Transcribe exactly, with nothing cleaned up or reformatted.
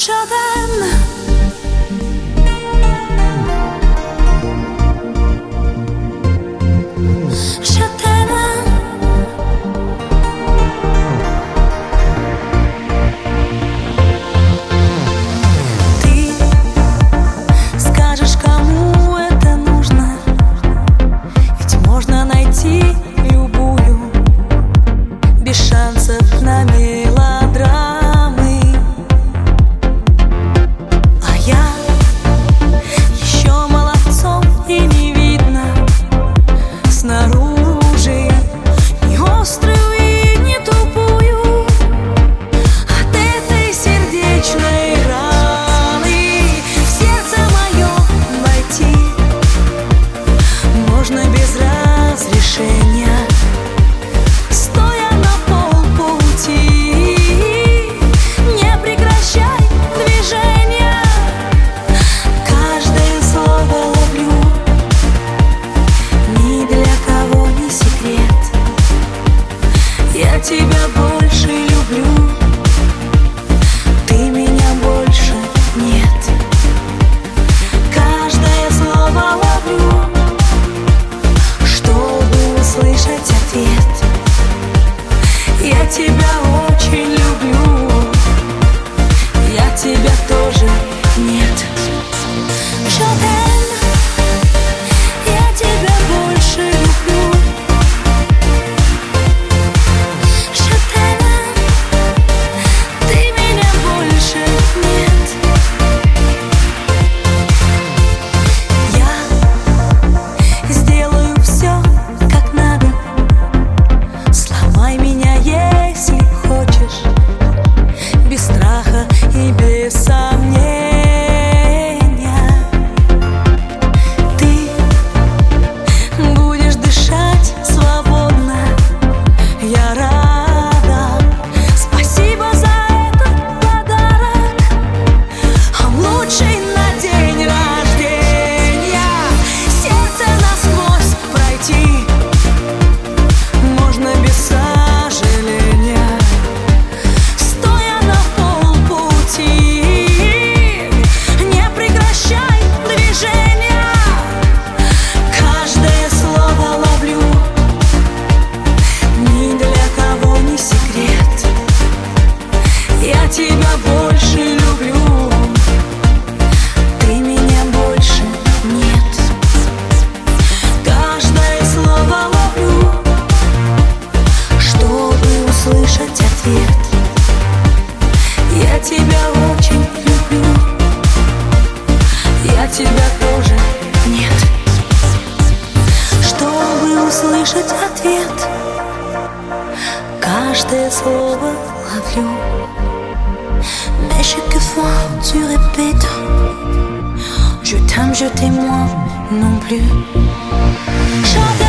Je t'aime. Je t'aime. Ты скажешь, кому это нужно, ведь можно найти любую без шансов на мелодрамы. А я еще молодцом и не видно снаружи ни острую и не тупую от этой сердечной раны в сердце мое войти можно без разрешения, стоя на полпути. Не прекращай движения, каждое слово ловлю, ни для кого не секрет. Я тебя больше люблю, ты меня больше нет. Каждое слово ловлю, чтобы услышать ответ. Я тебя очень люблю, я тебя тоже нет. Je t'aime, я тебя больше люблю. Je t'aime, ты меня больше нет. Я сделаю все, как надо. Сломай меня, если хочешь, без страха и без сомнения. Ты будешь дышать свободно, я рада. Спасибо за этот подарок, он лучший на день рождения. Сердце насквозь пройти можно без сожаления, стоя на полпути. Не прекращай движения, каждое слово ловлю, ни для кого не секрет. Я тебя больше люблю, ты меня больше нет. Каждое слово ловлю, чтобы услышать ответ. Я тебя очень люблю, я тебя тоже нет. Чтобы услышать ответ, каждое слово ловлю. Mais chaque fois tu répètes, je t'aime, je t'aime moi non plus. Je